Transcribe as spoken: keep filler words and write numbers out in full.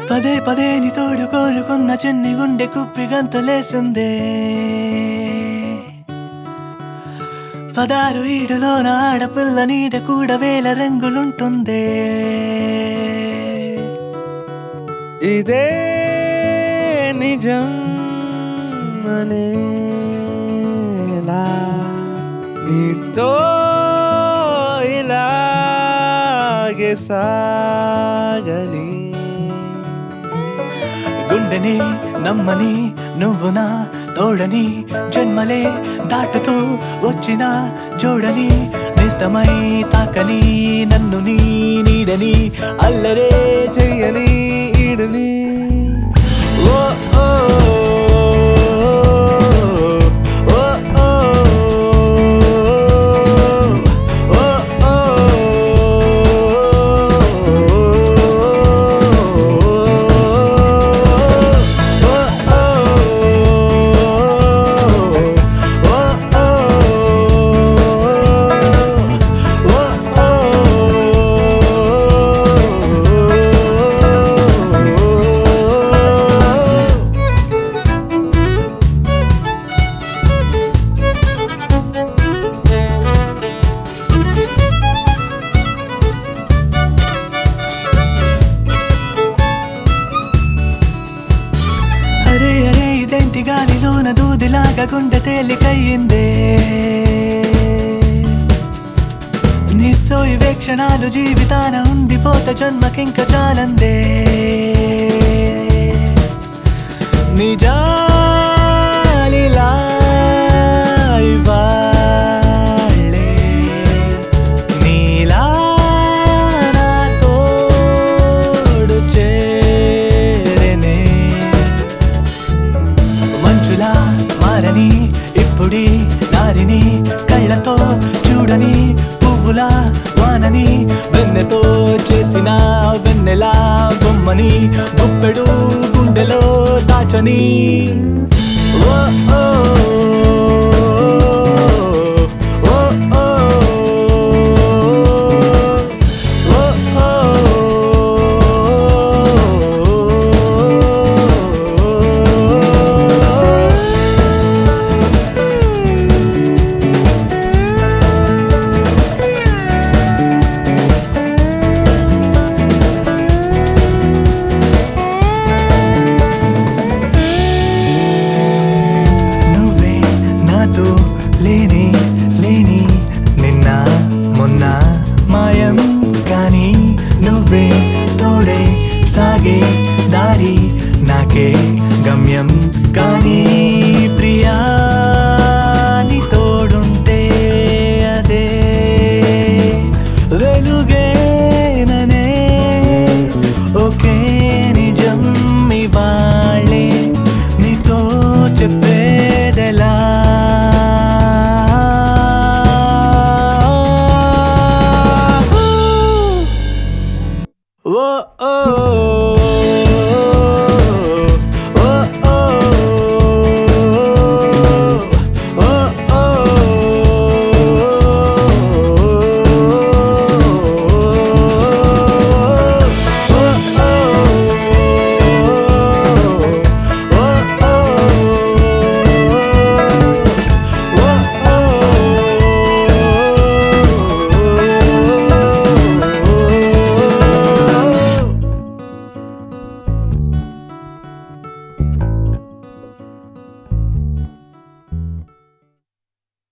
పదే పదే నీ తోడు కోరుకున్న చిన్ని గుండె కుప్పి గంతులేసిందే పదారు ఈడులోన ఆడపిల్ల నీడ కూడా వేల రంగులుంటుందే ఇదే నిజం అనేలా నీతో ఇలాగే సాగని గుండెని నమ్మని నువ్వు నా తోడని జన్మలే దాటుతూ వచ్చిన చూడని నిస్తమై తాకని నన్ను నీ నీడని అల్లరే చెయ్యని ఈడని ఓ ఓ ఓ ఓ గాలిలోన దూదిలాగా గుండె తేలికయ్యిందే నీతో ఇవే క్షణాలు జీవితాన ఉండిపోత జన్మకింక చాలందే నిజాలిలా ఇవాళే నీలా నా తోడు చేరనే మంచులా మారని ఇప్పుడి దారిని కళ్ళతో చూడని పువ్వులా వానని వెన్నెతో చేసిన వెన్నెలా బొమ్మని గుప్పెడు గుండెలో దాచని ఓ ఓ